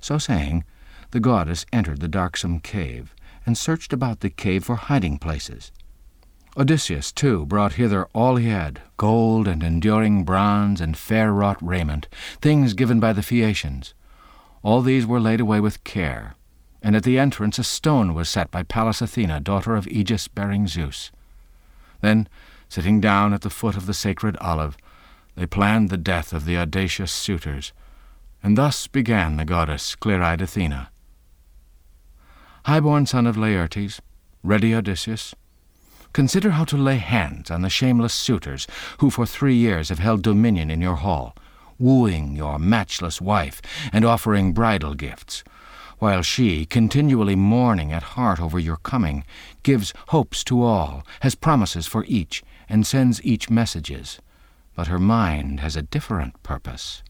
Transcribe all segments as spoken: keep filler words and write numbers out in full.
So saying, the goddess entered the darksome cave, and searched about the cave for hiding places. Odysseus, too, brought hither all he had, gold and enduring bronze and fair-wrought raiment, things given by the Phaeacians. All these were laid away with care, and at the entrance a stone was set by Pallas Athena, daughter of Aegis-bearing Zeus. Then, sitting down at the foot of the sacred olive, they planned the death of the audacious suitors, and thus began the goddess clear-eyed Athena. High-born son of Laertes, ready Odysseus, consider how to lay hands on the shameless suitors who for three years have held dominion in your hall, wooing your matchless wife and offering bridal gifts, while she, continually mourning at heart over your coming, gives hopes to all, has promises for each, and sends each messages, but her mind has a different purpose.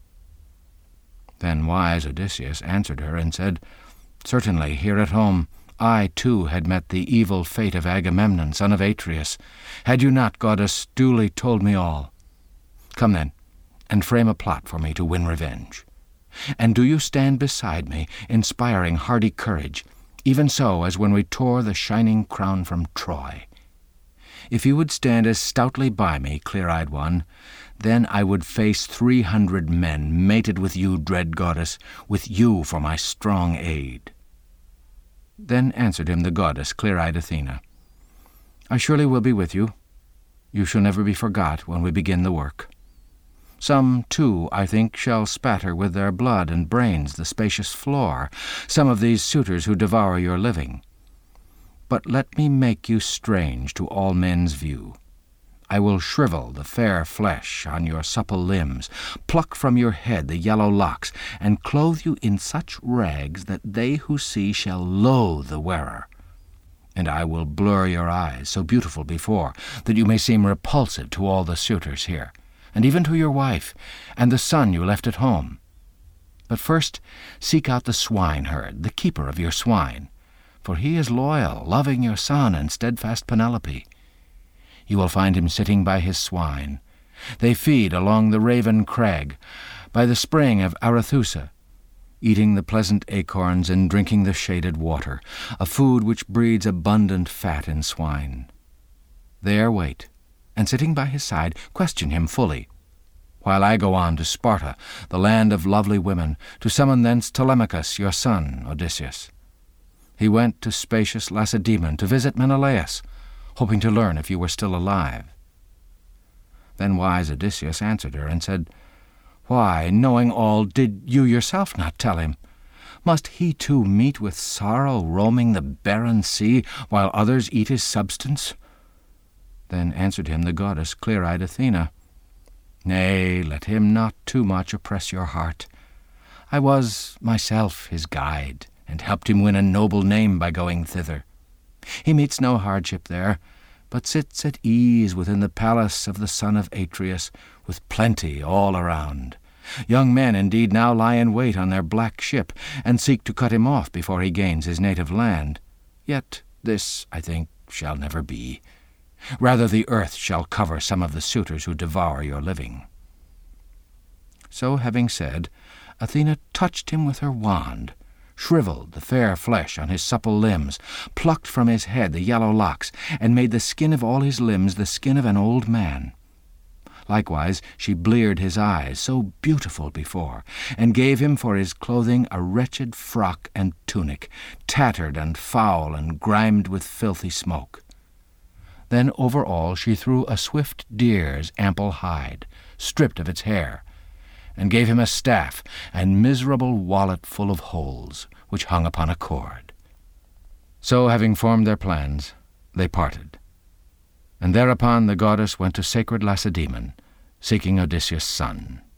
Then wise Odysseus answered her and said, Certainly, here at home, I, too, had met the evil fate of Agamemnon, son of Atreus, had you not, goddess, duly told me all. Come, then, and frame a plot for me to win revenge. And do you stand beside me, inspiring hardy courage, even so as when we tore the shining crown from Troy. If you would stand as stoutly by me, clear-eyed one, then I would face three hundred men, mated with you, dread goddess, with you for my strong aid. Then answered him the goddess, clear-eyed Athena, I surely will be with you. You shall never be forgot when we begin the work. Some, too, I think, shall spatter with their blood and brains the spacious floor, some of these suitors who devour your living. But let me make you strange to all men's view. I will shrivel the fair flesh on your supple limbs, pluck from your head the yellow locks, and clothe you in such rags that they who see shall loathe the wearer. And I will blur your eyes, so beautiful before, that you may seem repulsive to all the suitors here, and even to your wife, and the son you left at home. But first seek out the swineherd, the keeper of your swine, for he is loyal, loving your son and steadfast Penelope. You will find him sitting by his swine. They feed along the Raven Crag, by the spring of Arethusa, eating the pleasant acorns and drinking the shaded water, a food which breeds abundant fat in swine. There wait, and sitting by his side, question him fully, while I go on to Sparta, the land of lovely women, to summon thence Telemachus, your son, Odysseus. He went to spacious Lacedaemon to visit Menelaus, hoping to learn if you were still alive. Then wise Odysseus answered her and said, Why, knowing all, did you yourself not tell him? Must he too meet with sorrow roaming the barren sea, while others eat his substance? Then answered him the goddess clear-eyed Athena, Nay, let him not too much oppress your heart. I was myself his guide, and helped him win a noble name by going thither. He meets no hardship there, but sits at ease within the palace of the son of Atreus, with plenty all around. Young men indeed now lie in wait on their black ship, and seek to cut him off before he gains his native land. Yet this, I think, shall never be. Rather the earth shall cover some of the suitors who devour your living. So having said, Athena touched him with her wand, shriveled the fair flesh on his supple limbs, plucked from his head the yellow locks, and made the skin of all his limbs the skin of an old man. Likewise she bleared his eyes, so beautiful before, and gave him for his clothing a wretched frock and tunic, tattered and foul and grimed with filthy smoke. Then over all she threw a swift deer's ample hide, stripped of its hair, and gave him a staff and miserable wallet full of holes, which hung upon a cord. So, having formed their plans, they parted. And thereupon the goddess went to sacred Lacedaemon, seeking Odysseus' son.